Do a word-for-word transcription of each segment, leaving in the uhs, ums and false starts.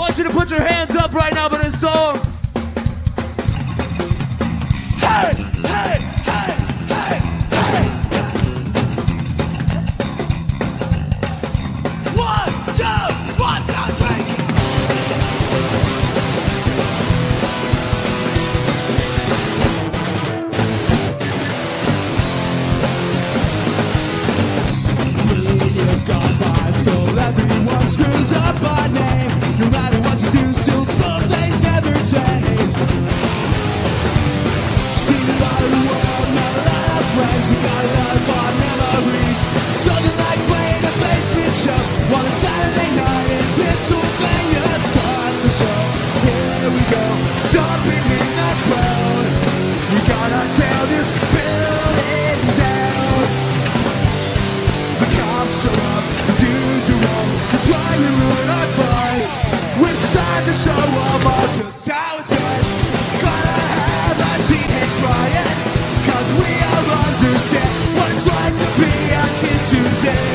want you to put your hands up right now for this song. Hey, hey, hey, hey, hey. One, two, one, two, three. Three years gone by, still everyone screws up our name. No matter what you do, still some things never change. Seen a lot of the world, met a lot of friends. We got a lot of our memories. Something like playing a basement show on a Saturday night in Pennsylvania. Start the show, here we go, jumping in the crowd. We gotta tear this building down. The cops show up as usual, try to ruin our fun. It's time to show them all just how it's done. Gotta have a teenage riot, cause we all understand what it's like to be a kid today.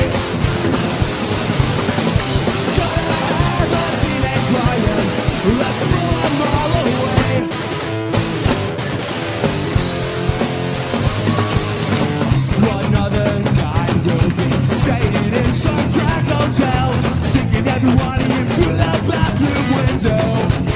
Gotta have a teenage riot, let's blow them all away. One other night we'll be staying in some crack hotel, singing everyone in through the bathroom window.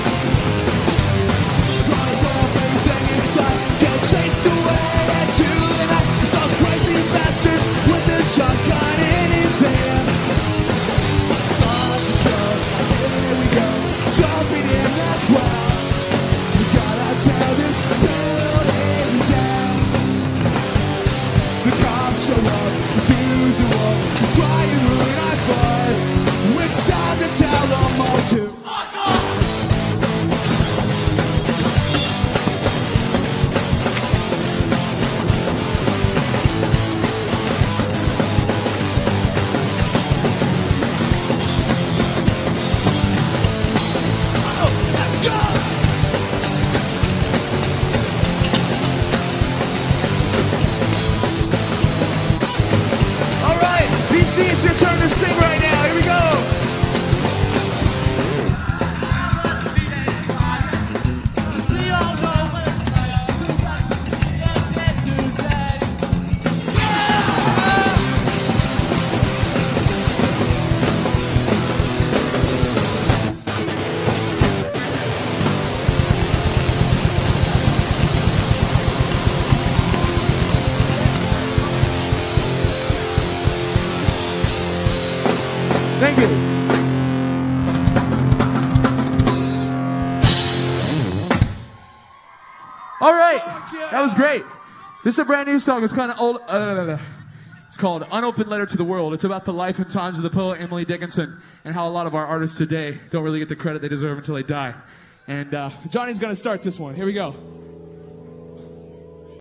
Gonna blow up everything inside, get chased away into the night. Some crazy bastard with a shotgun in his hand. Start the show, here we go, jumping in the crowd. We gotta tear this building down. The cops show up as usual, try and ruin our fun. It's time to tell them all to fuck off. Oh, let's go! All right, B C, it's your turn to sing right now. Here we go. Thank you. All right, that was great. This is a brand new song. It's kind of old. Uh, it's called Unopened Letter to the World. It's about the life and times of the poet Emily Dickinson and how a lot of our artists today don't really get the credit they deserve until they die. And uh, Johnny's going to start this one. Here we go.